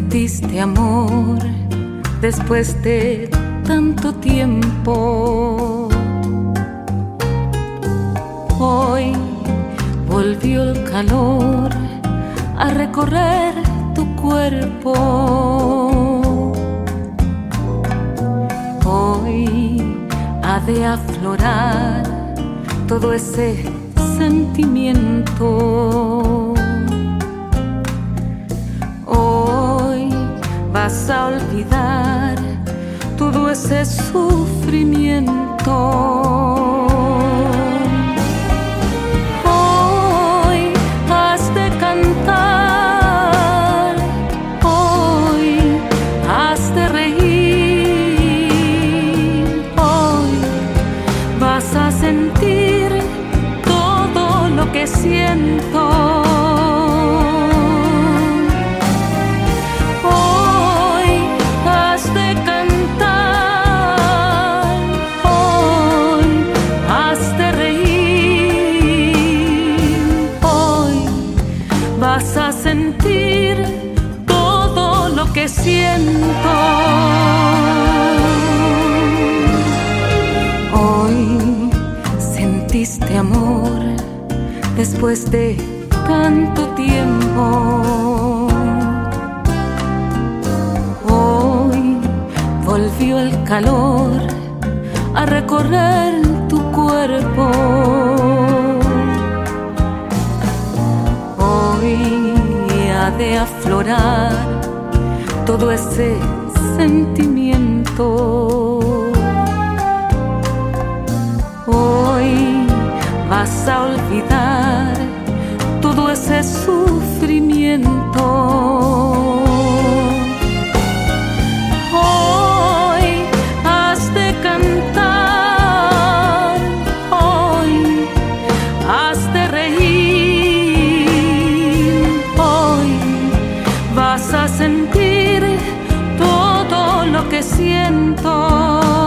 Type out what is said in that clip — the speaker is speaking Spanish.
sentiste amor después de tanto tiempo. Hoy volvió el calor a recorrer tu cuerpo. Hoy ha de aflorar todo ese sentimiento. Hoy vas a olvidar todo ese sufrimiento. Hoy has de cantar, hoy has de reír, hoy vas a sentir todo lo que siento. Vas a sentir todo lo que siento. Hoy sentiste amor después de tanto tiempo. Hoy volvió el calor a recorrer tu cuerpo. Ha de aflorar todo ese sentimiento. Hoy vas a olvidar todo ese sufrimiento. Hoy has de cantar, hoy has de reír, vas a sentir todo lo que siento.